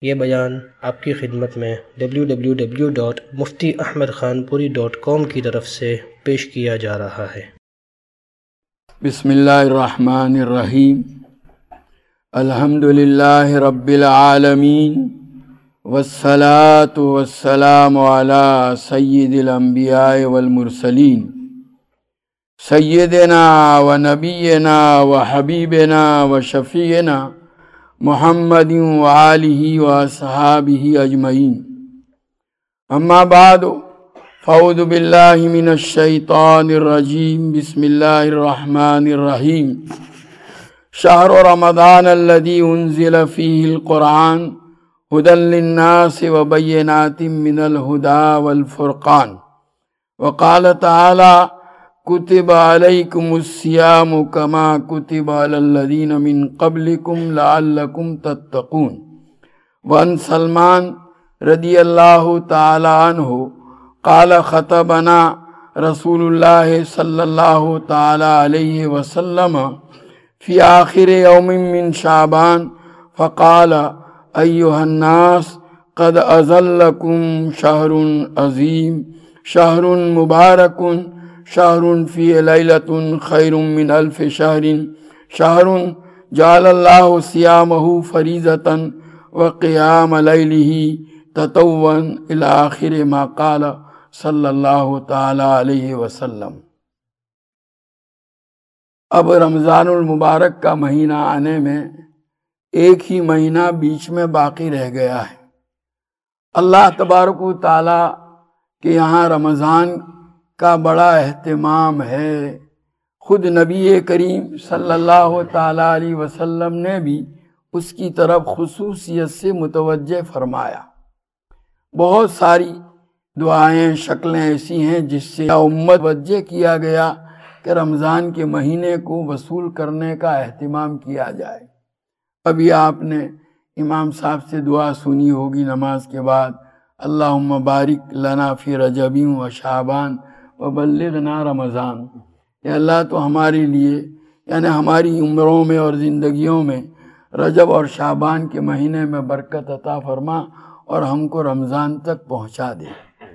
یہ بیان آپ کی خدمت میں www.muftiahmedkhanpuri.com کی طرف سے پیش کیا جا رہا ہے۔ بسم اللہ الرحمن الرحیم۔ الحمدللہ رب العالمین، والصلاة والسلام علی سید الانبیاء والمرسلین، سیدنا و نبینا و حبیبنا و شفیعنا محمد و آلہ و اصحابہ اجمعین۔ اما بعد فاعوذ باللہ من الشیطان الرجیم، بسم اللہ الرحمن الرحیم۔ شہر رمضان الذی انزل فیہ القرآن ہدی للناس وبینات من الہدی والفرقان، وقال تعالی کتب علیکم الصیام کما کتب علی الذین من قبلکم لعلکم تتقون۔ وعن سلمان رضی اللہ تعالی عنہ قال خطبنا رسول اللہ صلی اللہ تعالی علیہ وسلم فی آخر یوم من شعبان فقال ایہا الناس قد اظلکم شہر عظیم، شہر مبارک، شہر فی لیلۃ خیر من الف شہر، شہر جعل اللہ صیامہ فریضۃ وقیام لیلہ تطوعا الی آخر ما قال صلی اللہ تعالی علیہ وسلم۔ اب رمضان المبارک کا مہینہ آنے میں ایک ہی مہینہ بیچ میں باقی رہ گیا ہے۔ اللہ تبارک و تعالی کے یہاں رمضان کا بڑا اہتمام ہے۔ خود نبی کریم صلی اللہ تعالی علیہ وسلم نے بھی اس کی طرف خصوصیت سے متوجہ فرمایا۔ بہت ساری دعائیں، شکلیں ایسی ہیں جس سے امت متوجہ کیا گیا کہ رمضان کے مہینے کو وصول کرنے کا اہتمام کیا جائے۔ ابھی آپ نے امام صاحب سے دعا سنی ہوگی نماز کے بعد، اللہم بارک لنا فی رجب و شعبان وبلغنا رمضان۔ یا اللہ تو ہمارے لیے یعنی ہماری عمروں میں اور زندگیوں میں رجب اور شعبان کے مہینے میں برکت عطا فرما اور ہم کو رمضان تک پہنچا دے۔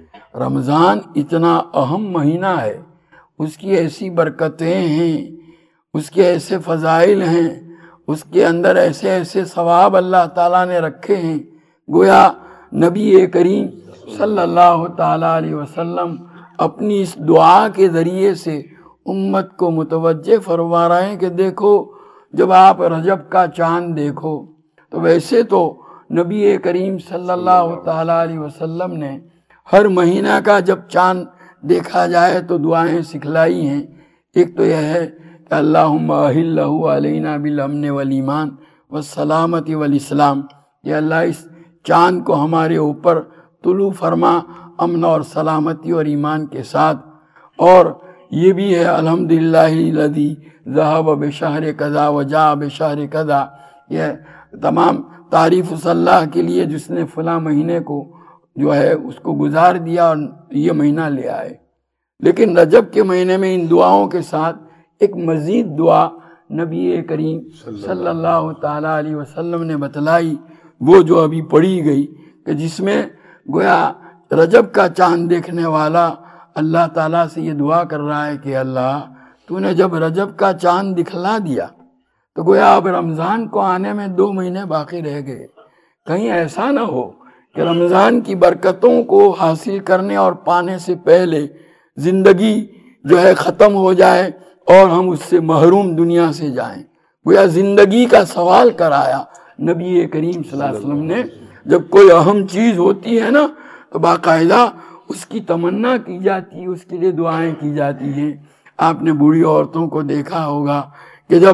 رمضان اتنا اہم مہینہ ہے، اس کی ایسی برکتیں ہیں، اس کے ایسے فضائل ہیں، اس کے اندر ایسے ایسے ثواب اللہ تعالیٰ نے رکھے ہیں، گویا نبی کریم صلی اللہ تعالیٰ علیہ وسلم اپنی اس دعا کے ذریعے سے امت کو متوجہ فرما رہے ہیں کہ دیکھو، جب آپ رجب کا چاند دیکھو تو ویسے تو نبی کریم صلی اللہ تعالیٰ علیہ وسلم نے ہر مہینہ کا جب چاند دیکھا جائے تو دعائیں سکھلائی ہیں۔ ایک تو یہ ہے کہ اللہم احلہ علینا بالامن والایمان والسلامت والاسلام، کہ اللہ اس چاند کو ہمارے اوپر طلوع فرما امن اور سلامتی اور ایمان کے ساتھ۔ اور یہ بھی ہے الحمدللہ الذی ذہب بشہر کذا وجاء بشہر کذا، یہ تمام تعریف اس اللہ کے لیے جس نے فلاں مہینے کو جو ہے اس کو گزار دیا اور یہ مہینہ لے آئے۔ لیکن رجب کے مہینے میں ان دعاؤں کے ساتھ ایک مزید دعا نبی کریم صلی اللہ تعالیٰ علیہ وسلم نے بتلائی، وہ جو ابھی پڑھی گئی، کہ جس میں گویا رجب کا چاند دیکھنے والا اللہ تعالیٰ سے یہ دعا کر رہا ہے کہ اللہ تو نے جب رجب کا چاند دکھلا دیا تو گویا اب رمضان کو آنے میں 2 مہینے باقی رہ گئے، کہیں ایسا نہ ہو کہ رمضان کی برکتوں کو حاصل کرنے اور پانے سے پہلے زندگی جو ہے ختم ہو جائے اور ہم اس سے محروم دنیا سے جائیں۔ گویا زندگی کا سوال کرایا نبی کریم صلی اللہ علیہ وسلم نے۔ جب کوئی اہم چیز ہوتی ہے نا تو باقاعدہ اس کی تمنا کی جاتی ہے، اس کے لیے دعائیں کی جاتی ہیں۔ آپ نے بوڑھی عورتوں کو دیکھا ہوگا کہ جب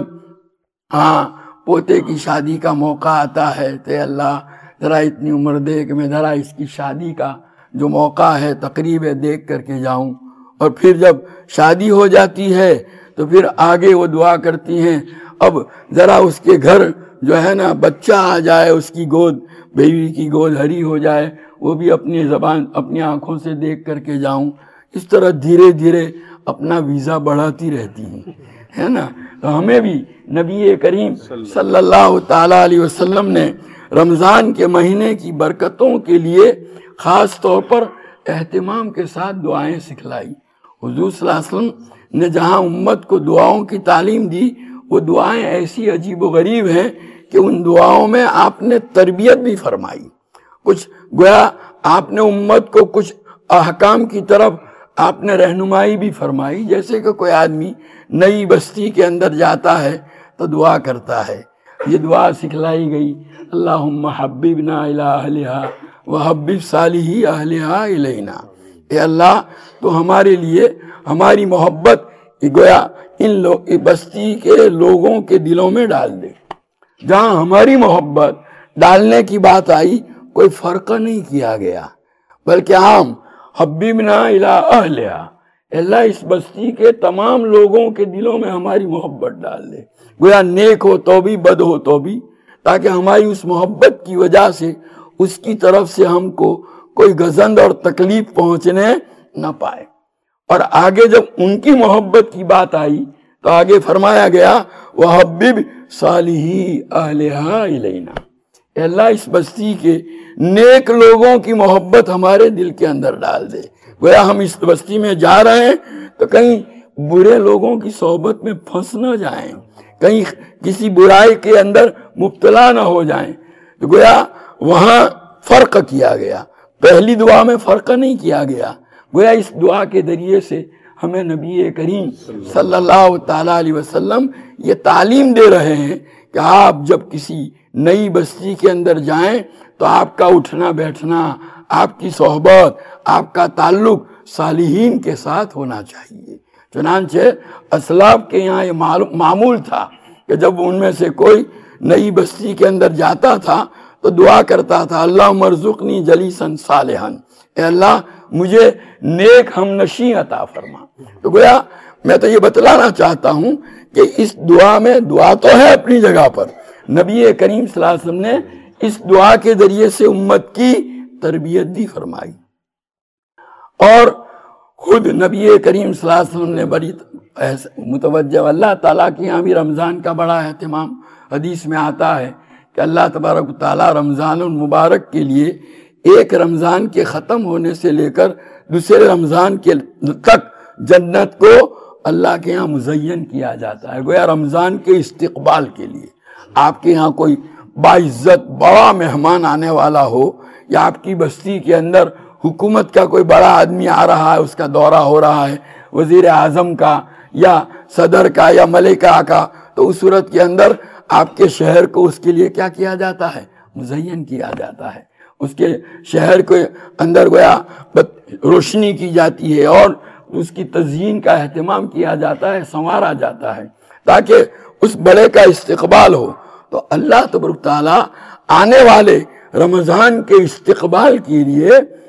پوتے کی شادی کا موقع آتا ہے تو اللہ ذرا اتنی عمر دے کہ میں ذرا اس کی شادی کا جو موقع ہے تقریب ہے دیکھ کر کے جاؤں۔ اور پھر جب شادی ہو جاتی ہے تو پھر آگے وہ دعا کرتی ہیں اب ذرا اس کے گھر جو ہے نا بچہ آ جائے، اس کی گود، بیوی کی گود ہری ہو جائے، وہ بھی اپنی زبان اپنی آنکھوں سے دیکھ کر کے جاؤں۔ اس طرح دھیرے دھیرے اپنا ویزا بڑھاتی رہتی ہیں، ہے نا۔ تو ہمیں بھی نبی کریم صلی اللہ تعالیٰ علیہ وسلم نے رمضان کے مہینے کی برکتوں کے لیے خاص طور پر اہتمام کے ساتھ دعائیں سکھلائی۔ حضور صلی اللہ علیہ وسلم نے جہاں امت کو دعاؤں کی تعلیم دی، وہ دعائیں ایسی عجیب و غریب ہیں کہ ان دعاؤں میں آپ نے تربیت بھی فرمائی، کچھ گویا آپ نے امت کو کچھ احکام کی طرف آپ نے رہنمائی بھی فرمائی۔ جیسے کہ کوئی آدمی نئی بستی کے اندر جاتا ہے تو دعا کرتا ہے، یہ دعا سکھلائی گئی، اللہم حببنا الی اہلہا وحبب صالحی اہلہا الینا۔ اے اللہ تو ہمارے لیے ہماری محبت گویا ان بستی کے لوگوں کے دلوں میں ڈال دے۔ جہاں ہماری محبت ڈالنے کی بات آئی کوئی فرق نہیں کیا گیا، بلکہ عام حببنا الی اہلہا، اللہ اس بستی کے تمام لوگوں کے دلوں میں ہماری محبت ڈال دے، گویا نیک ہو تو بھی بد ہو تو بھی، تاکہ ہماری اس محبت کی وجہ سے اس کی طرف سے ہم کو کوئی گزند اور تکلیف پہنچنے نہ پائے۔ اور آگے جب ان کی محبت کی بات آئی تو آگے فرمایا گیا وَحَبِّبْ صَالِحِي أَهْلِهَا إِلَيْنَا، اے اللہ اس بستی کے نیک لوگوں کی محبت ہمارے دل کے اندر ڈال دے۔ گویا ہم اس بستی میں جا رہے ہیں تو کہیں برے لوگوں کی صحبت میں پھنس نہ جائیں، کہیں کسی برائی کے اندر مبتلا نہ ہو جائیں۔ تو گویا وہاں فرق کیا گیا، پہلی دعا میں فرق نہیں کیا گیا۔ گویا اس دعا کے ذریعے سے ہمیں نبی کریم صلی اللہ تعالیٰ علیہ وسلم یہ تعلیم دے رہے ہیں کہ آپ جب کسی نئی بستی کے اندر جائیں تو آپ کا اٹھنا بیٹھنا، آپ کی صحبت، آپ کا تعلق صالحین کے ساتھ ہونا چاہیے۔ چنانچہ اسلاف کے یہاں یہ معمول تھا کہ جب ان میں سے کوئی نئی بستی کے اندر جاتا تھا تو دعا کرتا تھا اللہم ارزقنی جلیسا صالحا، اے اللہ مجھے نیک ہم نشیں عطا فرما۔ تو گویا میں تو یہ بتلانا چاہتا ہوں کہ اس دعا میں دعا تو ہے اپنی جگہ پر، نبی کریم صلی اللہ علیہ وسلم نے اس دعا کے ذریعے سے امت کی تربیت بھی فرمائی۔ اور خود نبی کریم صلی اللہ علیہ وسلم نے بڑی متوجہ، اللہ تعالیٰ کے یہاں بھی رمضان کا بڑا اہتمام، حدیث میں آتا ہے کہ اللہ تبارک و تعالیٰ رمضان المبارک کے لیے ایک رمضان کے ختم ہونے سے لے کر دوسرے رمضان کے تک جنت کو اللہ کے یہاں مزین کیا جاتا ہے، گویا رمضان کے استقبال کے لیے۔ آپ کے یہاں کوئی باعزت بڑا مہمان آنے والا ہو، یا آپ کی بستی کے اندر حکومت کا کوئی بڑا آدمی آ رہا ہے، اس کا دورہ ہو رہا ہے، وزیر اعظم کا یا صدر کا یا ملکہ کا، تو اس صورت کے اندر آپ کے شہر کو اس کے لیے کیا کیا جاتا ہے؟ مزین کیا جاتا ہے، اس کے شہر کے اندر گویا روشنی کی جاتی ہے اور اس کی تزئین کا اہتمام کیا جاتا ہے، سنوارا جاتا ہے تاکہ اس بڑے کا استقبال ہو۔ تو اللہ تبارک تعالیٰ آنے والے رمضان کے استقبال کے لیے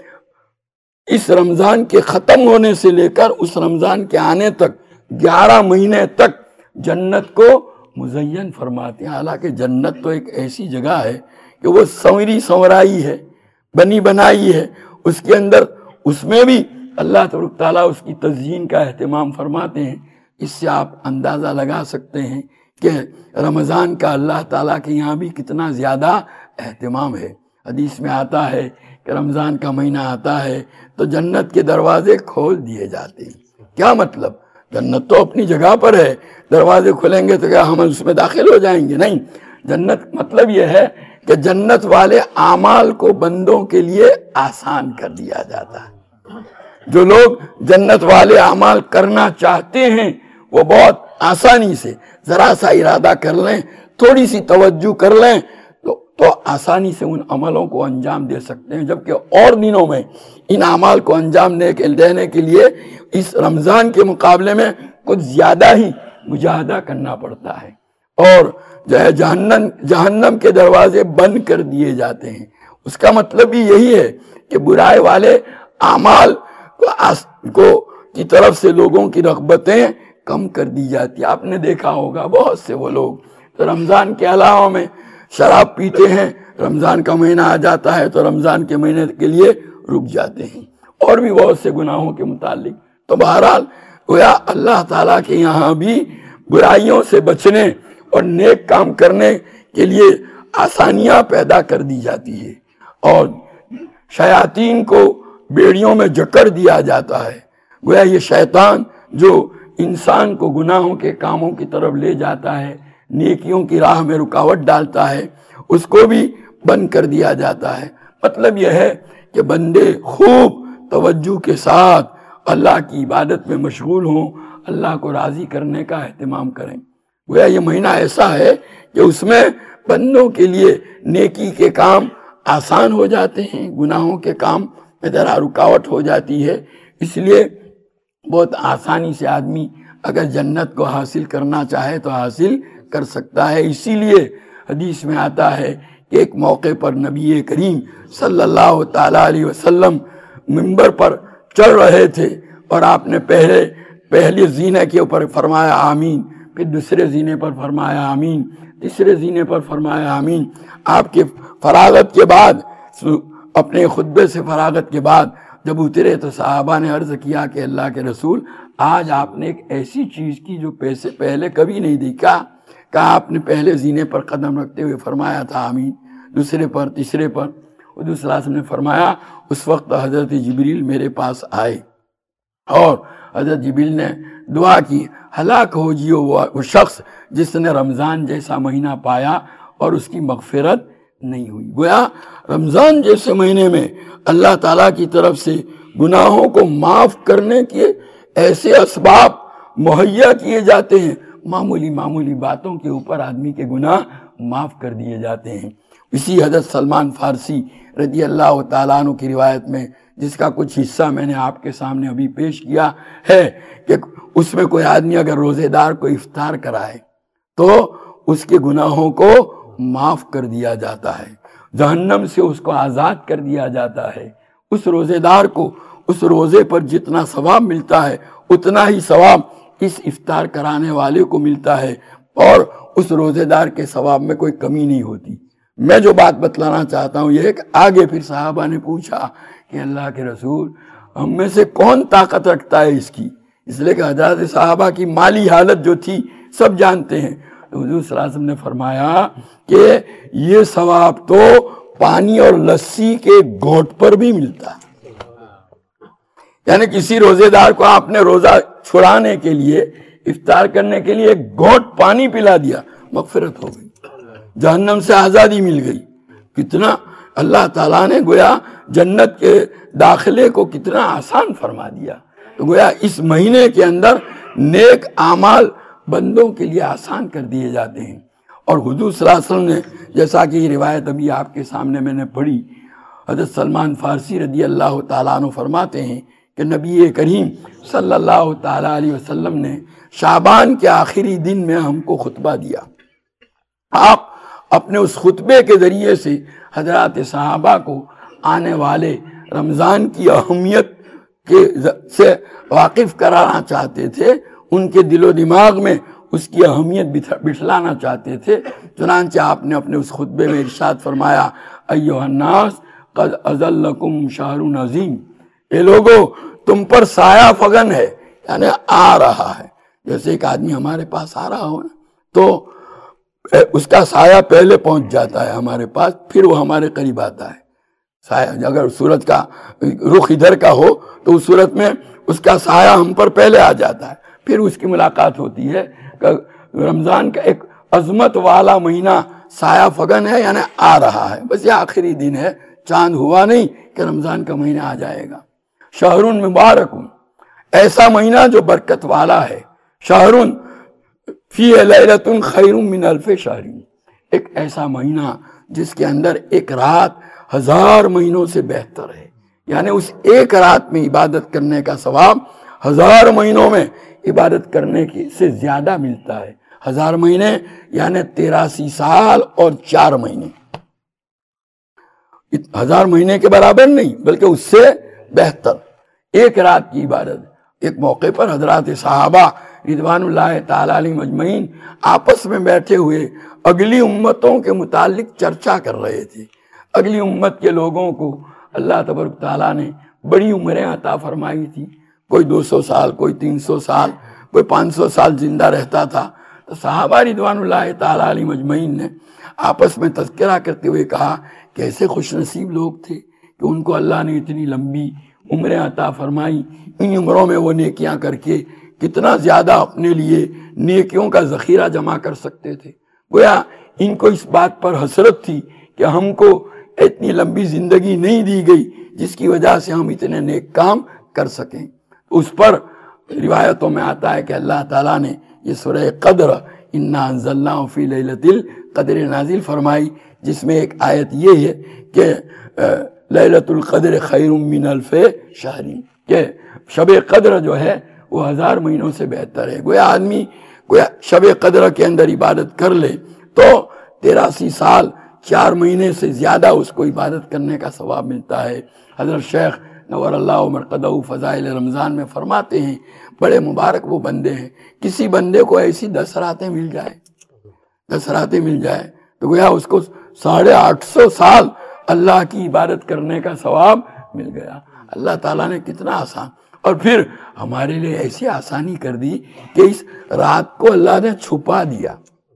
اس رمضان کے ختم ہونے سے لے کر اس رمضان کے آنے تک 11 مہینے تک جنت کو مزین فرماتے ہیں۔ حالانکہ جنت تو ایک ایسی جگہ ہے کہ وہ سنوری سنورائی ہے، بنی بنائی ہے، اس کے اندر اس میں بھی اللہ تبارک تعالیٰ اس کی تزئین کا اہتمام فرماتے ہیں۔ اس سے آپ اندازہ لگا سکتے ہیں کہ رمضان کا اللہ تعالیٰ کے یہاں بھی کتنا زیادہ اہتمام ہے۔ حدیث میں آتا ہے کہ رمضان کا مہینہ آتا ہے تو جنت کے دروازے کھول دیے جاتے ہیں۔ کیا مطلب؟ جنت تو اپنی جگہ پر ہے، دروازے کھلیں گے تو کیا ہم اس میں داخل ہو جائیں گے؟ نہیں، جنت مطلب یہ ہے کہ جنت والے اعمال کو بندوں کے لیے آسان کر دیا جاتا ہے۔ جو لوگ جنت والے اعمال کرنا چاہتے ہیں وہ بہت آسانی سے ذرا سا ارادہ کر لیں، تھوڑی سی توجہ کر لیں تو آسانی سے ان عملوں کو انجام دے سکتے ہیں، جبکہ اور دنوں میں ان اعمال کو انجام دینے کے لیے اس رمضان کے مقابلے میں کچھ زیادہ ہی مجاہدہ کرنا پڑتا ہے، اور جو ہے جہنم کے دروازے بند کر دیے جاتے ہیں۔ اس کا مطلب بھی یہی ہے کہ برائی والے اعمال کی طرف سے لوگوں کی رغبتیں کم کر دی جاتی ہیں۔ آپ نے دیکھا ہوگا بہت سے وہ لوگ رمضان کے علاوہ میں شراب پیتے ہیں، رمضان کا مہینہ آ جاتا ہے تو رمضان کے مہینے کے لیے رک جاتے ہیں، اور بھی بہت سے گناہوں کے متعلق۔ تو بہرحال گویا اللہ تعالیٰ کے یہاں بھی برائیوں سے بچنے اور نیک کام کرنے کے لیے آسانیاں پیدا کر دی جاتی ہے اور شیاطین کو بیڑیوں میں جکڑ دیا جاتا ہے۔ گویا یہ شیطان جو انسان کو گناہوں کے کاموں کی طرف لے جاتا ہے، نیکیوں کی راہ میں رکاوٹ ڈالتا ہے، اس کو بھی بند کر دیا جاتا ہے۔ مطلب یہ ہے کہ بندے خوب توجہ کے ساتھ اللہ کی عبادت میں مشغول ہوں، اللہ کو راضی کرنے کا اہتمام کریں۔ گویا یہ مہینہ ایسا ہے کہ اس میں بندوں کے لیے نیکی کے کام آسان ہو جاتے ہیں، گناہوں کے کام میں ذرا رکاوٹ ہو جاتی ہے۔ اس لیے بہت آسانی سے آدمی اگر جنت کو حاصل کرنا چاہے تو حاصل کر سکتا ہے۔ اسی لیے حدیث میں آتا ہے کہ ایک موقع پر نبی کریم صلی اللہ تعالیٰ علیہ وسلم منبر پر چڑھ رہے تھے اور آپ نے پہلے زینے کے اوپر فرمایا آمین، پھر دوسرے زینے پر فرمایا آمین، تیسرے زینے پر فرمایا آمین۔ آپ کے فراغت کے بعد، اپنے خطبے سے فراغت کے بعد جب اترے تو صحابہ نے عرض کیا کہ اللہ کے رسول، آج آپ نے ایک ایسی چیز کی جو پہلے کبھی نہیں دیکھا۔ کہا آپ نے پہلے زینے پر قدم رکھتے ہوئے فرمایا تھا آمین، دوسرے پر، تیسرے پر۔ حضور صلی اللہ علیہ وسلم نے فرمایا اس وقت حضرت جبریل میرے پاس آئے اور حضرت جبریل نے دعا کی، ہلاک ہو جیو وہ شخص جس نے رمضان جیسا مہینہ پایا اور اس کی مغفرت نہیں ہوئی۔ گویا رمضان جیسے مہینے میں اللہ تعالیٰ کی طرف سے گناہوں کو معاف کرنے کے ایسے اسباب مہیا کیے جاتے ہیں، معمولی باتوں کے اوپر آدمی کے گناہ معاف کر دیے جاتے ہیں۔ اسی حضرت سلمان فارسی رضی اللہ تعالیٰ عنہ کی روایت میں، جس کا کچھ حصہ میں نے آپ کے سامنے ابھی پیش کیا ہے، کہ اس میں کوئی آدمی اگر روزے دار کو افطار کرائے تو اس کے گناہوں کو معاف کر دیا جاتا ہے، جہنم سے اس کو آزاد کر دیا جاتا ہے۔ اس روزے دار کو اس روزے پر جتنا ثواب ملتا ہے اتنا ہی ثواب اس افطار کرانے والے کو ملتا ہے، اور اس روزے دار کے ثواب میں کوئی کمی نہیں ہوتی۔ میں جو بات بتلانا چاہتا ہوں یہ ہے کہ آگے پھر صحابہ نے پوچھا کہ اللہ کے رسول، ہم میں سے کون طاقت رکھتا ہے اس کی؟ اس لیے کہ حضرات صحابہ کی مالی حالت جو تھی سب جانتے ہیں۔ تو حضور صلی اللہ علیہ وسلم نے فرمایا کہ یہ ثواب تو پانی اور لسی کے گھونٹ پر بھی ملتا ہے۔ یعنی کسی روزے دار کو آپ نے روزہ چھڑانے کے لیے، افطار کرنے کے لیے ایک گھونٹ پانی پلا دیا، مغفرت ہو گئی، جہنم سے آزادی مل گئی۔ کتنا اللہ تعالیٰ نے گویا جنت کے داخلے کو کتنا آسان فرما دیا۔ تو گویا اس مہینے کے اندر نیک اعمال بندوں کے لیے آسان کر دیے جاتے ہیں۔ اور حضور صلی اللہ علیہ وسلم نے، جیسا کہ یہ روایت ابھی آپ کے سامنے میں نے پڑھی، حضرت سلمان فارسی رضی اللہ تعالیٰ عنہ فرماتے ہیں کہ نبی کریم صلی اللہ تعالیٰ علیہ وسلم نے شعبان کے آخری دن میں ہم کو خطبہ دیا۔ آپ اپنے اس خطبے کے ذریعے سے حضرات صحابہ کو آنے والے رمضان کی اہمیت سے واقف کرانا چاہتے تھے، ان کے دل و دماغ میں اس کی اہمیت بٹھلانا چاہتے تھے۔ چنانچہ آپ نے اپنے اس خطبے میں ارشاد فرمایا، ایھا الناس قد اظلکم شہر عظیم، اے لوگو تم پر سایہ فگن ہے، یعنی آ رہا ہے۔ جیسے ایک آدمی ہمارے پاس آ رہا ہو نا تو اس کا سایہ پہلے پہنچ جاتا ہے ہمارے پاس، پھر وہ ہمارے قریب آتا ہے۔ سایہ اگر سورج کا رخ ادھر کا ہو تو اس صورت میں اس کا سایہ ہم پر پہلے آ جاتا ہے، پھر اس کی ملاقات ہوتی ہے۔ رمضان کا ایک عظمت والا مہینہ سایہ فگن ہے، یعنی آ رہا ہے، بس یہ آخری دن ہے، چاند ہوا نہیں کہ رمضان کا مہینہ آ جائے گا۔ شہر مبارک، ایسا مہینہ جو برکت والا ہے۔ شہر فی لیلۃ خیر من الف شہر، ایک ایسا مہینہ جس کے اندر ایک رات 1000 مہینوں سے بہتر ہے، یعنی اس ایک رات میں عبادت کرنے کا ثواب 1000 مہینوں میں عبادت کرنے سے زیادہ ملتا ہے۔ 1000 مہینے یعنی 83 سال اور 4 مہینے، 1000 مہینے کے برابر نہیں بلکہ اس سے بہتر ایک رات کی عبادت۔ ایک موقع پر حضرات صحابہ رضوان اللہ تعالی علیہم اجمعین آپس میں بیٹھے ہوئے اگلی امتوں کے متعلق چرچا کر رہے تھے۔ اگلی امت کے لوگوں کو اللہ تبارک تعالیٰ نے بڑی عمریں عطا فرمائی تھی، کوئی 200 سال، کوئی 300 سال، کوئی 500 سال زندہ رہتا تھا۔ تو صحابہ رضوان اللہ تعالیٰ علیہم اجمعین نے آپس میں تذکرہ کرتے ہوئے کہا کہ ایسے خوش نصیب لوگ تھے کہ ان کو اللہ نے اتنی لمبی عمریں عطا فرمائی، ان عمروں میں وہ نیکیاں کر کے کتنا زیادہ اپنے لیے نیکیوں کا ذخیرہ جمع کر سکتے تھے۔ گویا ان کو اس بات پر حسرت تھی کہ ہم کو اتنی لمبی زندگی نہیں دی گئی جس کی وجہ سے ہم اتنے نیک کام کر سکیں۔ اس پر روایتوں میں آتا ہے کہ اللہ تعالیٰ نے یہ سورہ قدر انا انزلناہ فی لیلۃ القدر نازل فرمائی، جس میں ایک آیت یہ ہے کہ لیلۃ القدر خیر من الف شہر، کہ شب قدر جو ہے وہ 1000 مہینوں سے بہتر ہے۔ گویا آدمی شب قدر کے اندر عبادت کر لے تو 83 سال 4 مہینے سے زیادہ اس کو عبادت کرنے کا ثواب ملتا ہے۔ حضرت شیخ نور اللہ مرقدہ فضائل رمضان میں فرماتے ہیں بڑے مبارک وہ بندے ہیں، کسی بندے کو ایسی 10 راتیں مل جائے، 10 راتیں مل جائے تو گویا اس کو 850 سال اللہ کی عبادت کرنے کا ثواب مل گیا۔ اللہ تعالیٰ نے کتنا آسان، اور پھر ہمارے لیے ایسی آسانی کر دی کہ اس رات کو اللہ نے چھپا دیا،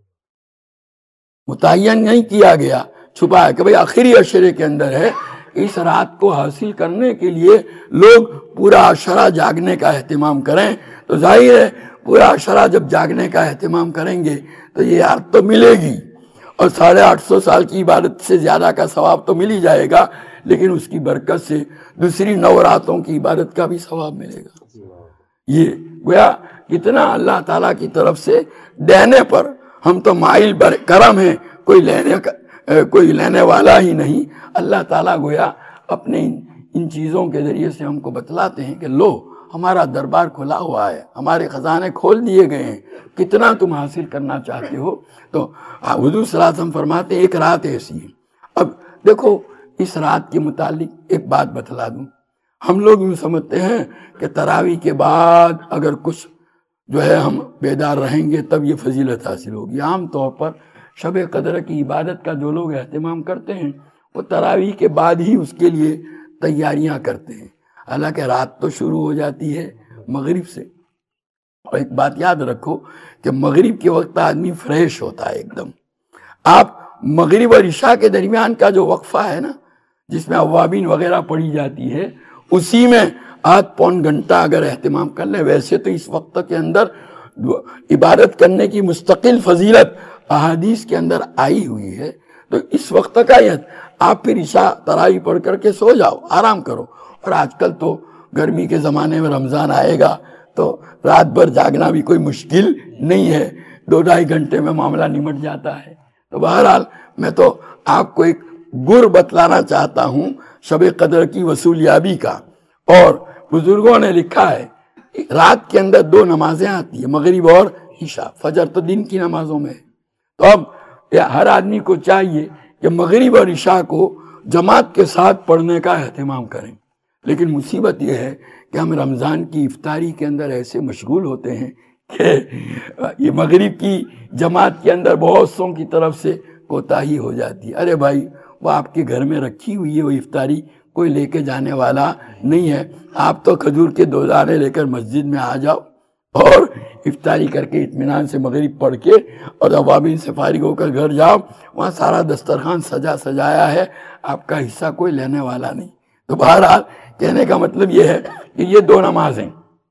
متعین نہیں کیا گیا، چھپایا کہ بھئی آخری عشرے کے اندر ہے۔ اس رات کو حاصل کرنے کے لیے لوگ پورا عشرہ جاگنے کا اہتمام کریں، تو ظاہر ہے پورا عشرہ جب جاگنے کا اہتمام کریں گے تو یہ رات تو ملے گی، اور 850 سال کی عبادت سے زیادہ کا ثواب تو مل ہی جائے گا، لیکن اس کی برکت سے دوسری 9 راتوں کی عبادت کا بھی ثواب ملے گا۔ یہ گویا کتنا اللہ تعالیٰ کی طرف سے دینے پر ہم تو مائل کرم ہیں، کوئی لینے والا ہی نہیں۔ اللہ تعالیٰ گویا اپنے ان چیزوں کے ذریعے سے ہم کو بتلاتے ہیں کہ لو ہمارا دربار کھلا ہوا ہے، ہمارے خزانے کھول دیے گئے ہیں، کتنا تم حاصل کرنا چاہتے ہو۔ تو حضور صلی اللہ علیہ وسلم فرماتے ہیں ایک رات ایسی ہے۔ اب دیکھو اس رات کے متعلق ایک بات بتلا دوں، ہم لوگ یوں سمجھتے ہیں کہ تراویح کے بعد اگر کچھ جو ہے ہم بیدار رہیں گے تب یہ فضیلت حاصل ہوگی۔ عام طور پر شب قدر کی عبادت کا جو لوگ اہتمام کرتے ہیں وہ تراویح کے بعد ہی اس کے لیے تیاریاں کرتے ہیں، حالانکہ رات تو شروع ہو جاتی ہے مغرب سے۔ اور ایک بات یاد رکھو کہ مغرب کے وقت آدمی فریش ہوتا ہے ایک دم۔ آپ مغرب اور عشاء کے درمیان کا جو وقفہ ہے نا، جس میں اوابین وغیرہ پڑھی جاتی ہے، اسی میں آدھ پون گھنٹہ اگر اہتمام کر لیں، ویسے تو اس وقت کے اندر عبادت کرنے کی مستقل فضیلت احادیث کے اندر آئی ہوئی ہے، تو اس وقت کا آپ پھر عشاء تراویح پڑھ کر کے سو جاؤ، آرام کرو۔ اور آج کل تو گرمی کے زمانے میں رمضان آئے گا تو رات بھر جاگنا بھی کوئی مشکل نہیں ہے، 2-2.5 گھنٹے میں معاملہ نمٹ جاتا ہے۔ تو بہرحال میں تو آپ کو ایک گر بتلانا چاہتا ہوں شب قدر کی وصولیابی کا، اور بزرگوں نے لکھا ہے رات کے اندر 2 نمازیں آتی ہیں، مغرب اور عشاء، فجر تو دن کی نمازوں میں ہے۔ تو اب ہر آدمی کو چاہیے کہ مغرب اور عشاء کو جماعت کے ساتھ پڑھنے کا اہتمام کریں، لیکن مصیبت یہ ہے کہ ہم رمضان کی افطاری کے اندر ایسے مشغول ہوتے ہیں کہ یہ مغرب کی جماعت کے اندر بہت سوں کی طرف سے کوتاہی ہو جاتی ہے۔ ارے بھائی وہ آپ کے گھر میں رکھی ہوئی ہے وہ افطاری، کوئی لے کے جانے والا نہیں ہے، آپ تو کھجور کے 2 دانے لے کر مسجد میں آ جاؤ اور افطاری کر کے اطمینان سے مغرب پڑھ کے اور اوابین سے فارغ ہو کر گھر جاؤ، وہاں سارا دسترخوان سجایا ہے، آپ کا حصہ کوئی لینے والا نہیں۔ تو بہرحال کہنے کا مطلب یہ ہے کہ یہ 2 نمازیں،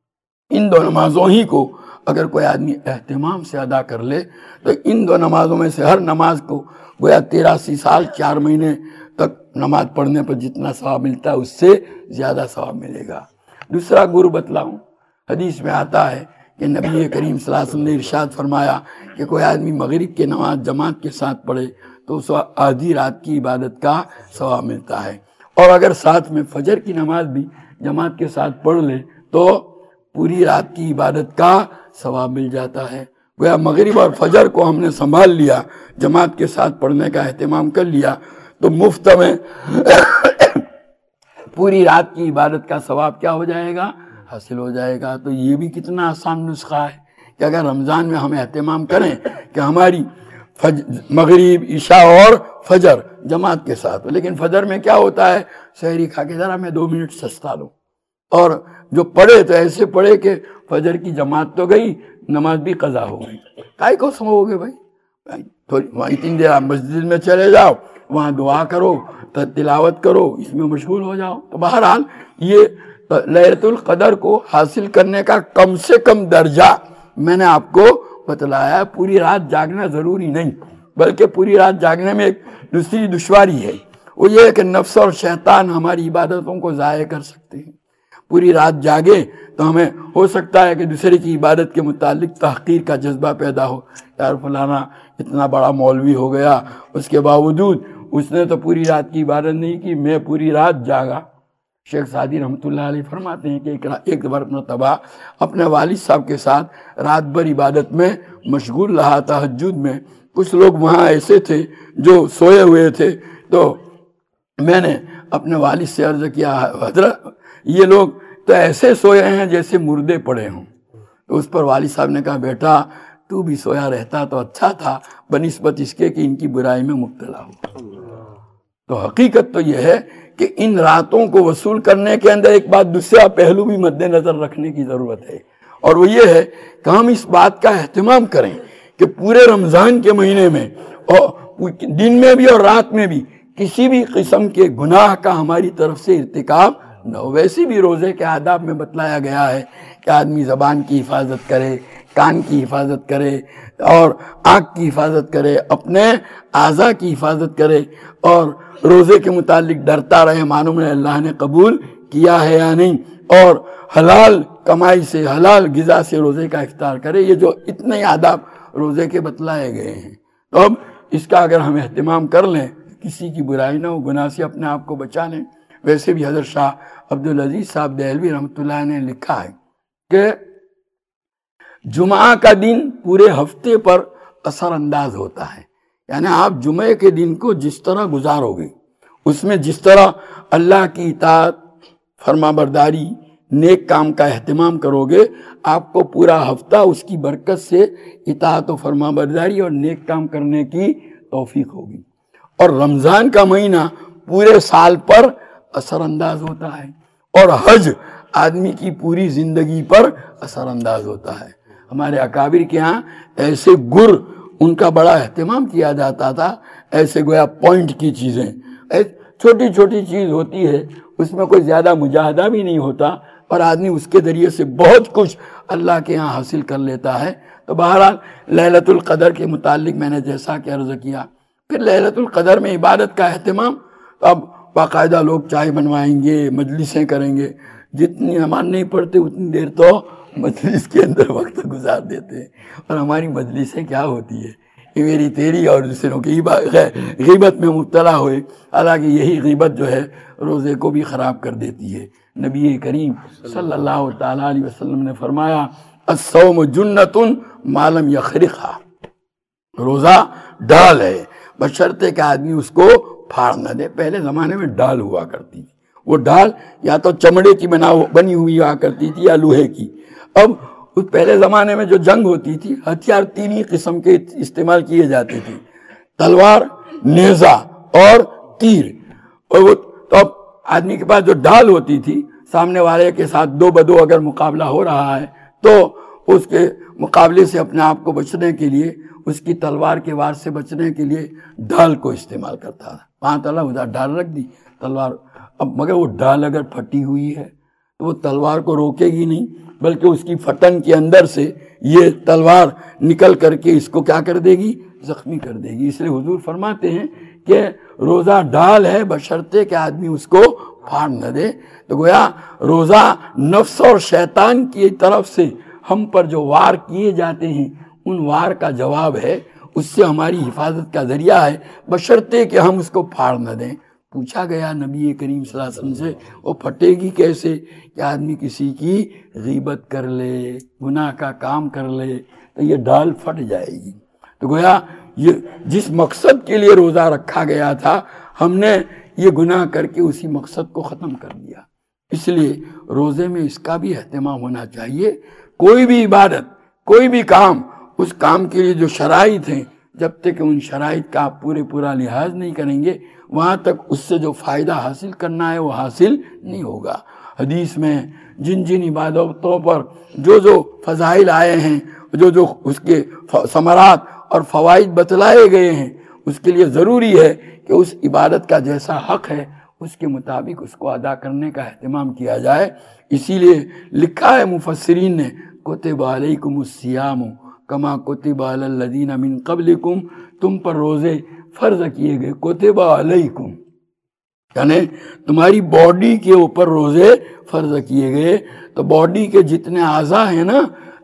ان 2 نمازوں ہی کو اگر کوئی آدمی اہتمام سے ادا کر لے تو ان 2 نمازوں میں سے ہر نماز کو گویا 83 سال 4 مہینے تک نماز پڑھنے پر جتنا ثواب ملتا ہے اس سے زیادہ ثواب ملے گا۔ دوسرا گر بتلاؤں، حدیث میں آتا ہے کہ نبی کریم صلی اللہ علیہ وسلم نے ارشاد فرمایا کہ کوئی آدمی مغرب کی نماز جماعت کے ساتھ پڑھے تو اس آدھی رات کی عبادت کا ثواب ملتا ہے، اور اگر ساتھ میں فجر کی نماز بھی جماعت کے ساتھ پڑھ لے تو پوری رات کی عبادت کا ثواب مل جاتا ہے۔ گویا مغرب اور فجر کو ہم نے سنبھال لیا، جماعت کے ساتھ پڑھنے کا اہتمام کر لیا تو مفت میں پوری رات کی عبادت کا ثواب کیا ہو جائے گا؟ حاصل ہو جائے گا۔ تو یہ بھی کتنا آسان نسخہ ہے کہ اگر رمضان میں ہم اہتمام کریں کہ ہماری مغرب عشاء اور فجر جماعت کے ساتھ، لیکن فجر میں کیا ہوتا ہے، سحری کھا کے ذرا میں 2 منٹ سستا لوں، اور جو پڑھے تو ایسے پڑھے کہ فجر کی جماعت تو گئی، نماز بھی قضا ہو گئی، کائی کو سو گے بھائی؟ تھوڑی وہاں اتنی دیر آپ مسجد میں چلے جاؤ، وہاں دعا کرو، تلاوت کرو، اس میں مشغول ہو جاؤ۔ تو بہرحال یہ لیلۃ القدر کو حاصل کرنے کا کم سے کم درجہ میں نے آپ کو بتلایا۔ پوری رات جاگنا ضروری نہیں، بلکہ پوری رات جاگنے میں ایک دوسری دشواری ہے، وہ یہ ہے کہ نفس اور شیطان ہماری عبادتوں کو ضائع کر سکتے ہیں۔ پوری رات جاگے تو ہمیں ہو سکتا ہے کہ دوسرے کی عبادت کے متعلق تحقیر کا جذبہ پیدا ہو، یار فلانا اتنا بڑا مولوی ہو گیا، اس کے باوجود اس نے تو پوری رات کی عبادت نہیں کی، میں پوری رات جاگا۔ شیخ سعدی رحمۃ اللہ علیہ فرماتے ہیں کہ ایک مرتبہ اپنے والد صاحب کے ساتھ رات بھر عبادت میں مشغول رہا، تہجد میں۔ کچھ لوگ وہاں ایسے تھے جو سوئے ہوئے تھے، تو میں نے اپنے والد سے عرض کیا، حضرت یہ لوگ تو ایسے سوئے ہیں جیسے مردے پڑے ہوں۔ تو اس پر والد صاحب نے کہا، بیٹا تو بھی سویا رہتا تو اچھا تھا، بنسبت اس کے کہ ان کی برائی میں مبتلا ہو۔ تو حقیقت تو یہ ہے کہ ان راتوں کو وصول کرنے کے اندر ایک بات دوسرا پہلو بھی مد نظر رکھنے کی ضرورت ہے، اور وہ یہ ہے کہ ہم اس بات کا اہتمام کریں کہ پورے رمضان کے مہینے میں اور دن میں بھی اور رات میں بھی کسی بھی قسم کے گناہ کا ہماری طرف سے ارتکاب نہ ہو۔ ویسے بھی روزے کے آداب میں بتلایا گیا ہے کہ آدمی زبان کی حفاظت کرے، کان کی حفاظت کرے، اور آنکھ کی حفاظت کرے، اپنے اعضاء کی حفاظت کرے، اور روزے کے متعلق ڈرتا رہے، معلوم ہے اللہ نے قبول کیا ہے یا نہیں، اور حلال کمائی سے، حلال غذا سے روزے کا افطار کرے۔ یہ جو اتنے آداب روزے کے بتلائے گئے ہیں، تو اب اس کا اگر ہم اہتمام کر لیں، کسی کی برائی نہ ہو، گناہ سے اپنے آپ کو بچا لیں۔ ویسے بھی حضرت شاہ عبدالعزیز صاحب دہلوی رحمۃ اللہ نے لکھا ہے کہ جمعہ کا دن پورے ہفتے پر اثر انداز ہوتا ہے، یعنی آپ جمعے کے دن کو جس طرح گزارو گے، اس میں جس طرح اللہ کی اطاعت، فرما برداری، نیک کام کا اہتمام کرو گے، آپ کو پورا ہفتہ اس کی برکت سے اطاعت و فرما برداری اور نیک کام کرنے کی توفیق ہوگی۔ اور رمضان کا مہینہ پورے سال پر اثر انداز ہوتا ہے، اور حج آدمی کی پوری زندگی پر اثر انداز ہوتا ہے۔ ہمارے اکابر کے ہاں ایسے گر ان کا بڑا اہتمام کیا جاتا تھا، ایسے گویا پوائنٹ کی چیزیں، چھوٹی چھوٹی چیز ہوتی ہے، اس میں کوئی زیادہ مجاہدہ بھی نہیں ہوتا، اور آدمی اس کے ذریعے سے بہت کچھ اللہ کے ہاں حاصل کر لیتا ہے۔ تو بہرحال لیلۃ القدر کے متعلق میں نے جیسا کہ عرض کیا، پھر لیلۃ القدر میں عبادت کا اہتمام، اب باقاعدہ لوگ چائے بنوائیں گے، مجلسیں کریں گے، جتنی نماز نہیں پڑھتے اتنی دیر تو مجلس کے اندر وقت گزار دیتے ہیں، اور ہماری مجلسیں کیا ہوتی ہے، یہ میری تیری اور دوسروں کی غیبت میں مبتلا ہوئے، حالانکہ یہی غیبت جو ہے روزے کو بھی خراب کر دیتی ہے۔ نبی کریم صلی اللہ تعالیٰ علیہ وسلم نے فرمایا، الصوم جنۃ ما لم یخرقھا، روزہ ڈال ہے بشرطے کہ آدمی اس کو پھاڑ نہ دے۔ پہلے زمانے میں ڈال ہوا کرتی تھی، وہ ڈال یا تو چمڑے کی بنی ہوئی ہوا کرتی تھی یا لوہے کی۔ اب پہلے زمانے میں جو جنگ ہوتی تھی، ہتھیار تین ہی قسم کے استعمال کیے جاتے تھے، تلوار، نیزہ اور تیر۔ اور وہ تو اب آدمی کے پاس جو ڈال ہوتی تھی، سامنے والے کے ساتھ دو بدو اگر مقابلہ ہو رہا ہے تو اس کے مقابلے سے اپنے آپ کو بچنے کے لیے، اس کی تلوار کے وار سے بچنے کے لیے ڈال کو استعمال کرتا تھا۔ وہاں ادھر ڈال رکھ دی، تلوار، اب مگر وہ ڈال اگر پھٹی ہوئی ہے تو وہ تلوار کو روکے گی نہیں، بلکہ اس کی پھٹن کے اندر سے یہ تلوار نکل کر کے اس کو کیا کر دے گی، زخمی کر دے گی۔ اس لیے حضور فرماتے ہیں کہ روزہ ڈال ہے بشرطے کہ آدمی اس کو پھاڑ نہ دے۔ تو گویا روزہ نفس اور شیطان کی طرف سے ہم پر جو وار کیے جاتے ہیں، ان وار کا جواب ہے، اس سے ہماری حفاظت کا ذریعہ ہے، بشرطے کہ ہم اس کو پھاڑ نہ دیں۔ پوچھا گیا نبی کریم صلی اللہ علیہ وسلم سے، وہ پھٹے گی کیسے؟ کہ آدمی کسی کی غیبت کر لے، گناہ کا کام کر لے تو یہ ڈال پھٹ جائے گی۔ تو گویا یہ جس مقصد کے لیے روزہ رکھا گیا تھا، ہم نے یہ گناہ کر کے اسی مقصد کو ختم کر دیا۔ اس لیے روزے میں اس کا بھی اہتمام ہونا چاہیے۔ کوئی بھی عبادت، کوئی بھی کام، اس کام کے لیے جو شرائط ہیں، جب تک ان شرائط کا آپ پورا لحاظ نہیں کریں گے، وہاں تک اس سے جو فائدہ حاصل کرنا ہے وہ حاصل نہیں ہوگا۔ حدیث میں جن جن عبادتوں پر جو جو فضائل آئے ہیں، جو جو اس کے ثمرات اور فوائد بتلائے گئے ہیں، اس کے لیے ضروری ہے کہ اس عبادت کا جیسا حق ہے اس کے مطابق اس کو ادا کرنے کا اہتمام کیا جائے۔ اسی لیے لکھا ہے مفسرین نے، کتب علیکم الصیام کما کتب علی الذین من قبلکم، تم پر روزے فرض کیے گئے، کتب علیکم یعنی تمہاری باڈی کے اوپر روزے فرض کیے گئے۔ تو باڈی کے جتنے اعضاء ہیں نا،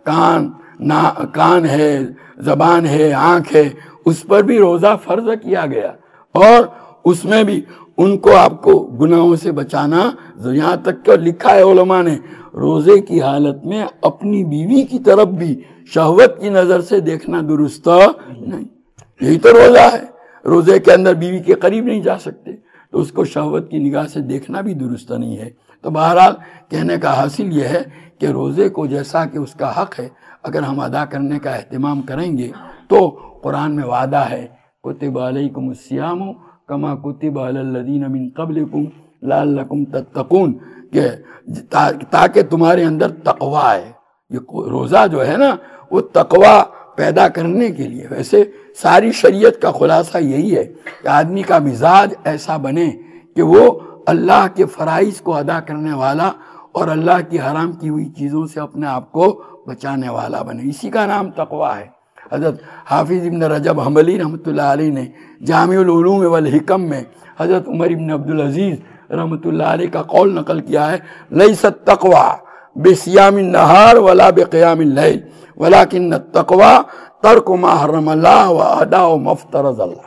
کان ہے، زبان ہے، آنکھ ہے، اس پر بھی روزہ فرض کیا گیا، اور اس میں بھی ان کو آپ کو گناہوں سے بچانا، یہاں تک کہ لکھا ہے علماء نے، روزے کی حالت میں اپنی بیوی کی طرف بھی شہوت کی نظر سے دیکھنا درست نہیں۔ یہی تو روزہ ہے، روزے کے اندر بیوی کے قریب نہیں جا سکتے، تو اس کو شہوت کی نگاہ سے دیکھنا بھی درست نہیں ہے۔ تو بہرحال کہنے کا حاصل یہ ہے کہ روزے کو جیسا کہ اس کا حق ہے اگر ہم ادا کرنے کا اہتمام کریں گے تو قرآن میں وعدہ ہے، کتب علیکم الصیام کما کتب علی الذین من قبلکم لعلکم تتقون، کہ تاکہ تمہارے اندر تقوی ہے۔ یہ روزہ جو ہے نا وہ تقوی پیدا کرنے کے لیے، ویسے ساری شریعت کا خلاصہ یہی ہے کہ آدمی کا مزاج ایسا بنے کہ وہ اللہ کے فرائض کو ادا کرنے والا اور اللہ کی حرام کی ہوئی چیزوں سے اپنے آپ کو بچانے والا بنے، اسی کا نام تقوی ہے۔ حضرت حافظ ابن رجب حنبلی رحمۃ اللہ علیہ نے جامع العلوم والحکم میں حضرت عمر ابن عبدالعزیز رحمۃ اللہ علیہ کا قول نقل کیا ہے، لیس التقوی بصیام النہار ولا بقیام اللیل ولکن التقوی ترک ما حرم اللہ واداء ما افترض اللہ۔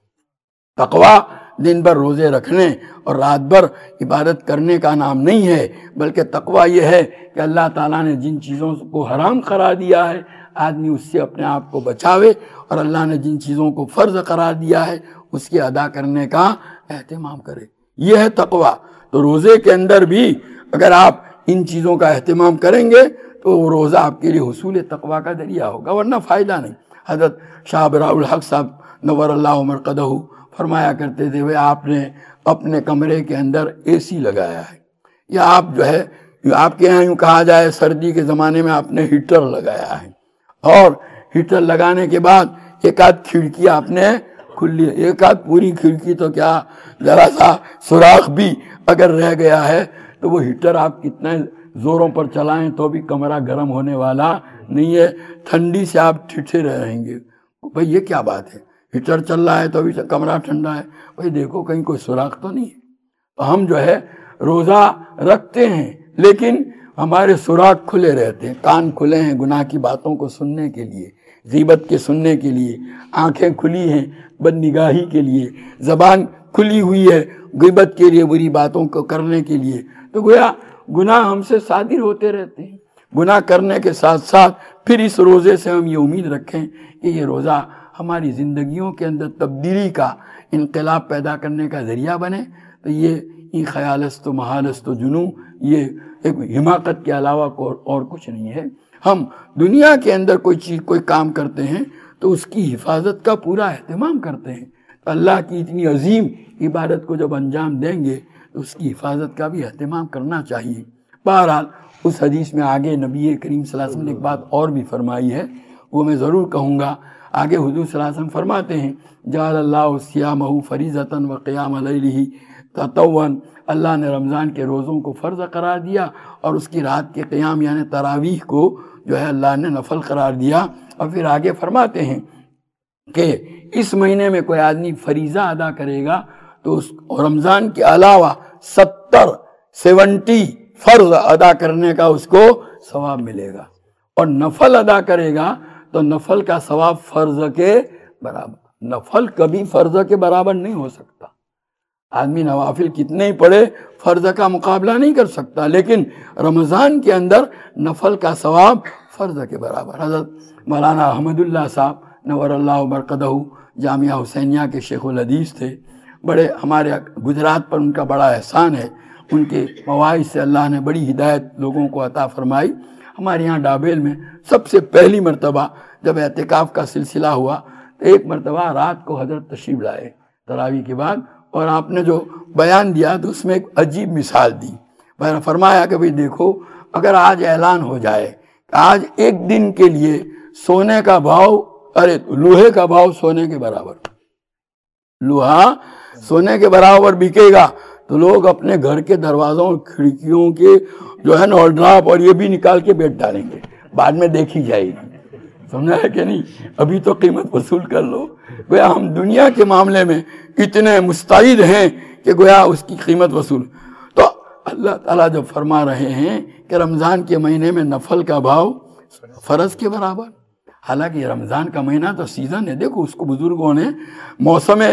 تقوی دن بھر روزے رکھنے اور رات بھر عبادت کرنے کا نام نہیں ہے، بلکہ تقوی یہ ہے کہ اللہ تعالیٰ نے جن چیزوں کو حرام قرار دیا ہے آدمی اس سے اپنے آپ کو بچاوے، اور اللہ نے جن چیزوں کو فرض قرار دیا ہے اس کے ادا کرنے کا اہتمام کرے، یہ ہے تقوی۔ تو روزے کے اندر بھی اگر آپ ان چیزوں کا اہتمام کریں گے تو وہ روزہ آپ کے لیے حصول تقوی کا ذریعہ ہوگا، ورنہ فائدہ نہیں۔ حضرت شاہ براء الحق صاحب نور اللہ مرقدہ فرمایا کرتے تھے، وہ آپ نے اپنے کمرے کے اندر اے سی لگایا ہے، یا آپ جو ہے آپ کے یہاں یوں کہا جائے سردی کے زمانے میں آپ نے ہیٹر لگایا ہے، اور ہیٹر لگانے کے بعد ایک آدھ کھڑکی آپ نے کھلی، ایک آدھ پوری کھڑکی تو کیا ذرا سا سوراخ بھی اگر رہ گیا ہے تو وہ ہیٹر آپ کتنے زوروں پر چلائیں تو بھی کمرہ گرم ہونے والا نہیں ہے، ٹھنڈی سے آپ ٹھٹھے رہیں گے۔ بھئی یہ کیا بات ہے، ہیٹر چل رہا ہے تو بھی کمرہ ٹھنڈا ہے، بھئی دیکھو کہیں کوئی سوراخ تو نہیں ہے۔ تو ہم جو ہے روزہ رکھتے ہیں لیکن ہمارے سوراخ کھلے رہتے ہیں، کان کھلے ہیں گناہ کی باتوں کو سننے کے لیے، غیبت کے سننے کے لیے، آنکھیں کھلی ہیں بد نگاہی کے لیے، زبان کھلی ہوئی ہے غیبت کے لیے، بری باتوں کو کرنے کے لیے۔ تو گویا گناہ ہم سے صادر ہوتے رہتے ہیں، گناہ کرنے کے ساتھ ساتھ پھر اس روزے سے ہم یہ امید رکھیں کہ یہ روزہ ہماری زندگیوں کے اندر تبدیلی کا، انقلاب پیدا کرنے کا ذریعہ بنے۔ تو یہ خیال است و محال است و جنوں، یہ ایک حماقت کے علاوہ اور کچھ نہیں ہے۔ ہم دنیا کے اندر کوئی چیز کوئی کام کرتے ہیں تو اس کی حفاظت کا پورا اہتمام کرتے ہیں، تو اللہ کی اتنی عظیم عبادت کو جب انجام دیں گے تو اس کی حفاظت کا بھی اہتمام کرنا چاہیے۔ بہرحال اس حدیث میں آگے نبی کریم صلی اللہ علیہ وسلم نے ایک بات اور بھی فرمائی ہے، وہ میں ضرور کہوں گا۔ آگے حضور صلی اللہ علیہ وسلم فرماتے ہیں، جعل اللہ صیامہ فریضۃ وقیام لیلہ تطوعا، اللہ نے رمضان کے روزوں کو فرض قرار دیا اور اس کی رات کے قیام یعنی تراویح کو جو ہے اللہ نے نفل قرار دیا۔ اور پھر آگے فرماتے ہیں کہ اس مہینے میں کوئی آدمی فریضہ ادا کرے گا تو اس رمضان کے علاوہ 70 فرض ادا کرنے کا اس کو ثواب ملے گا، اور نفل ادا کرے گا تو نفل کا ثواب فرض کے برابر۔ نفل کبھی فرض کے برابر نہیں ہو سکتا، آدمی نوافل کتنے ہی پڑھے فرض کا مقابلہ نہیں کر سکتا، لیکن رمضان کے اندر نفل کا ثواب فرض کے برابر۔ حضرت مولانا احمد اللہ صاحب نور اللہ مرقدہ جامعہ حسینیہ کے شیخ الحدیث تھے، بڑے ہمارے گجرات پر ان کا بڑا احسان ہے، ان کے مواعظ سے اللہ نے بڑی ہدایت لوگوں کو عطا فرمائی۔ ہمارے یہاں ڈابیل میں سب سے پہلی مرتبہ جب اعتکاف کا سلسلہ ہوا تو ایک مرتبہ رات کو حضرت تشریف لائے تراویح کے بعد، اور آپ نے جو بیان دیا تو اس میں ایک عجیب مثال دی۔ فرمایا کہ بھئی دیکھو اگر آج اعلان ہو جائے کہ آج ایک دن کے لیے سونے کا بھاؤ، لوہے کا بھاؤ سونے کے برابر، لوہا سونے کے برابر بکے گا، تو لوگ اپنے گھر کے دروازوں اور کھڑکیوں کے جو ہے نا ڈراپ اور یہ بھی نکال کے بیچ ڈالیں گے، بعد میں دیکھی جائے گی، سمجھا ہے کہ نہیں؟ ابھی تو قیمت وصول کر لو۔ گویا ہم دنیا کے معاملے میں اتنے مستعد ہیں کہ گویا اس کی قیمت وصول۔ تو اللہ تعالیٰ جب فرما رہے ہیں کہ رمضان کے مہینے میں نفل کا بھاؤ فرض کے برابر، حالانکہ یہ رمضان کا مہینہ تو سیزن ہے، دیکھو اس کو بزرگوں نے موسم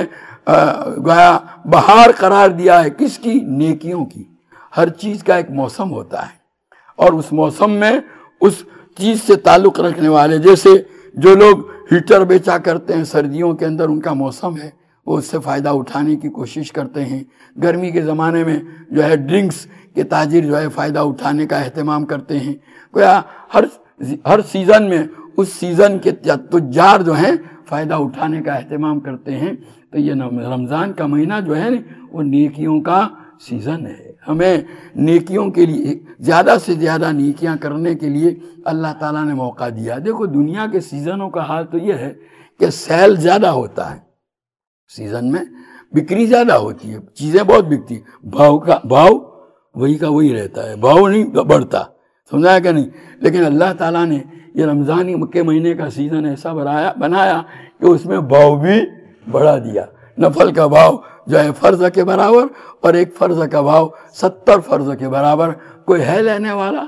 گویا بہار قرار دیا ہے، کس کی؟ نیکیوں کی۔ ہر چیز کا ایک موسم ہوتا ہے، اور اس موسم میں اس چیز سے تعلق رکھنے والے، جیسے جو لوگ ہیٹر بیچا کرتے ہیں سردیوں کے اندر، ان کا موسم ہے، وہ اس سے فائدہ اٹھانے کی کوشش کرتے ہیں۔ گرمی کے زمانے میں جو ہے ڈرنکس کے تاجر جو ہے فائدہ اٹھانے کا اہتمام کرتے ہیں۔ گویا ہر سیزن میں اس سیزن کے تجار جو ہیں فائدہ اٹھانے کا اہتمام کرتے ہیں۔ تو یہ رمضان کا مہینہ جو ہے وہ نیکیوں کا سیزن ہے، ہمیں نیکیوں کے لیے زیادہ سے زیادہ نیکیاں کرنے کے لیے اللہ تعالیٰ نے موقع دیا۔ دیکھو دنیا کے سیزنوں کا حال تو یہ ہے کہ سیل زیادہ ہوتا ہے، سیزن میں بکری زیادہ ہوتی ہے، چیزیں بہت بکتی ہیں، بھاؤ وہی کا وہی رہتا ہے، بھاؤ نہیں بڑھتا، سمجھا کہ نہیں؟ لیکن اللہ تعالیٰ نے یہ رمضان کے مہینے کا سیزن ایسا بنایا کہ اس میں بھاؤ بھی بڑھا دیا۔ نفل کا بھاؤ جو ہے فرض کے برابر، اور ایک فرض کا بھاؤ 70 فرض کے برابر۔ کوئی ہے لینے والا؟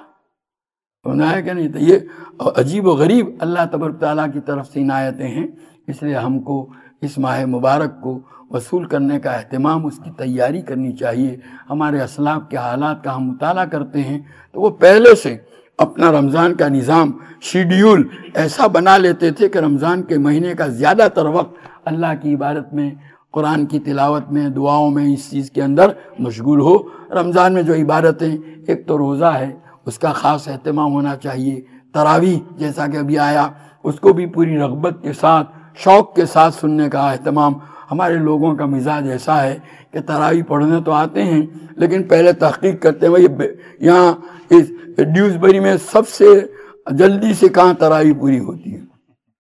سمجھا ہے کہ نہیں؟ تو یہ عجیب و غریب اللہ تبارک تعالیٰ کی طرف سے عنایتیں ہیں، اس لیے ہم کو اس ماہ مبارک کو وصول کرنے کا اہتمام، اس کی تیاری کرنی چاہیے۔ ہمارے اسلاف کے حالات کا ہم مطالعہ کرتے ہیں تو وہ پہلے سے اپنا رمضان کا نظام، شیڈیول ایسا بنا لیتے تھے کہ رمضان کے مہینے کا زیادہ تر وقت اللہ کی عبادت میں، قرآن کی تلاوت میں، دعاؤں میں، اس چیز کے اندر مشغول ہو۔ رمضان میں جو عبادتیں، ایک تو روزہ ہے، اس کا خاص اہتمام ہونا چاہیے۔ تراویح جیسا کہ ابھی آیا، اس کو بھی پوری رغبت کے ساتھ، شوق کے ساتھ سننے کا اہتمام۔ ہمارے لوگوں کا مزاج ایسا ہے کہ تراویح پڑھنے تو آتے ہیں لیکن پہلے تحقیق کرتے ہیں یہاں اس ڈیوزبری میں سب سے جلدی سے کہاں تراویح پوری ہوتی ہے؟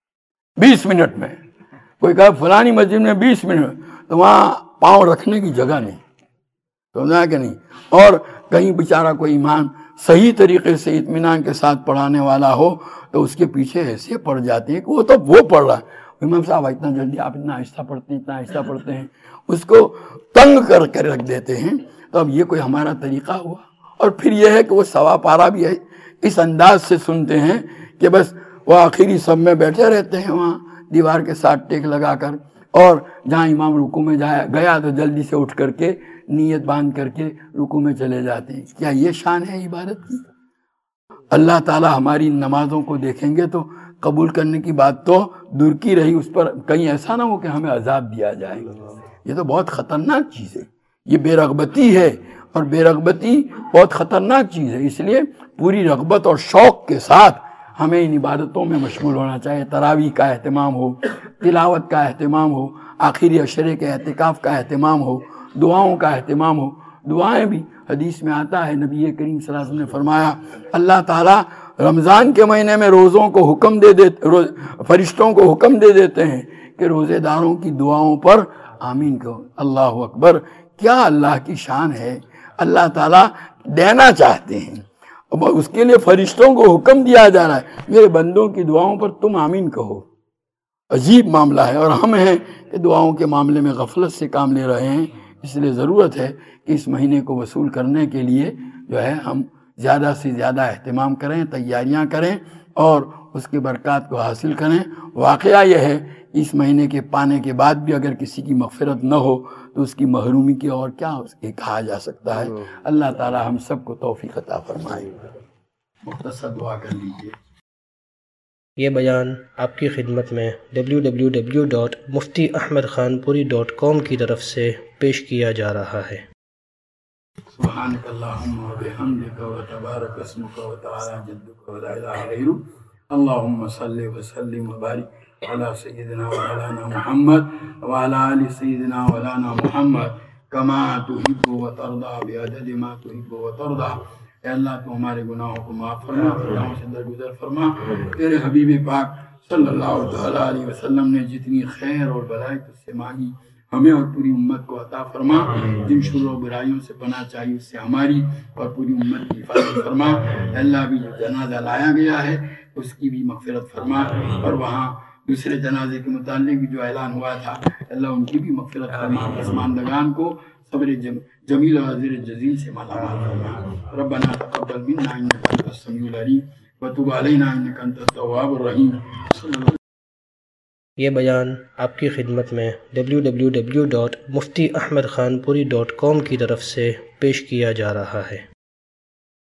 20 منٹ میں۔ کوئی کہا فلانی مسجد میں 20 منٹ، تو وہاں پاؤں رکھنے کی جگہ نہیں، سمجھا کہ نہیں؟ اور کہیں بیچارہ کوئی امام صحیح طریقے سے اطمینان کے ساتھ پڑھانے والا ہو تو اس کے پیچھے ایسے پڑ جاتے ہیں کہ وہ تو وہ پڑھ رہا ہے، امام صاحب اتنا جلدی آپ اتنا آہستہ پڑھتے ہیں، اتنا آہستہ پڑھتے ہیں، اس کو تنگ کر کے رکھ دیتے ہیں۔ تو اب یہ کوئی ہمارا طریقہ ہوا؟ اور پھر یہ ہے کہ وہ سوا پارا بھی ہے اس انداز سے سنتے ہیں کہ بس وہ آخری سب میں بیٹھے رہتے ہیں وہاں دیوار کے ساتھ ٹیک لگا کر، اور جہاں امام رکوع میں گیا تو جلدی سے اٹھ کر کے نیت باندھ کر کے رکوع میں چلے جاتے ہیں۔ کیا یہ شان ہے عبادت کی؟ اللہ تعالیٰ ہماری نمازوں کو دیکھیں گے تو قبول کرنے کی بات تو دور کی رہی، اس پر کہیں ایسا نہ ہو کہ ہمیں عذاب دیا جائے۔ یہ تو بہت خطرناک چیز ہے، یہ بے رغبتی ہے، اور بے رغبتی بہت خطرناک چیز ہے۔ اس لیے پوری رغبت اور شوق کے ساتھ ہمیں ان عبادتوں میں مشغول ہونا چاہیے۔ تراویح کا اہتمام ہو، تلاوت کا اہتمام ہو، آخری عشرے کے اعتکاف کا اہتمام ہو، دعاؤں کا اہتمام ہو۔ دعائیں بھی حدیث میں آتا ہے، نبی کریم صلی اللہ علیہ وسلم نے فرمایا اللہ تعالیٰ رمضان کے مہینے میں روزوں کو حکم دے دیتے، فرشتوں کو حکم دے دیتے ہیں کہ روزے داروں کی دعاؤں پر آمین کہو۔ اللہ اکبر! کیا اللہ کی شان ہے! اللہ تعالیٰ دینا چاہتے ہیں، اس کے لیے فرشتوں کو حکم دیا جا رہا ہے میرے بندوں کی دعاؤں پر تم آمین کہو۔ عجیب معاملہ ہے، اور ہم ہیں کہ دعاؤں کے معاملے میں غفلت سے کام لے رہے ہیں۔ اس لیے ضرورت ہے کہ اس مہینے کو وصول کرنے کے لیے جو ہے ہم زیادہ سے زیادہ اہتمام کریں، تیاریاں کریں، اور اس کی برکات کو حاصل کریں۔ واقعہ یہ ہے اس مہینے کے پانے کے بعد بھی اگر کسی کی مغفرت نہ ہو تو اس کی محرومی کی اور کیا اس کے کہا جا سکتا ہے۔ اللہ تعالی ہم سب کو توفیق عطا فرمائے۔ مختصر دعا کر لیجیے۔ یہ بیان آپ کی خدمت میں www.muftiahmedkhanpuri.com کی طرف سے پیش کیا جا رہا ہے۔ سبحانک اللہم و بحمدک و تبارک اسمک و تعالی جدک و لا الہ غیرک، اللہم صلی وسلم و بارک علی سیدنا و مولانا محمد و علی آل سیدنا و مولانا محمد کما تحب و ترضا بعدد ما تحب و ترضا۔ اے اللہ تو ہمارے گناہوں کو معاف فرما، خطاؤں سے درگزر فرما۔ تیرے حبیب پاک صلی اللہ تعالیٰ علیہ وسلم نے جتنی خیر اور بھلائی تجھ سے مانگی ہمیں اور پوری امت کو عطا فرما۔ جن شر و برائیوں سے پناہ چاہیے اس سے ہماری اور پوری امت کی حفاظت فرما۔ اے اللہ بھی جو جنازہ لایا گیا ہے اس کی بھی مغفرت فرما، اور وہاں دوسرے جنازے کے متعلق بھی جو اعلان ہوا تھا اللہ ان کی بھی مغفرت فرما۔ پسماندگان کو صبر جمیل و عذر جزیل سے مالا مال فرما۔ ربنا تقبل منا انک انت السمیع العلیم وتب علینا انک انت التواب الرحیم۔ یہ بیان آپ کی خدمت میں www.muftiahmedkhanpuri.com کی طرف سے پیش کیا جا رہا ہے۔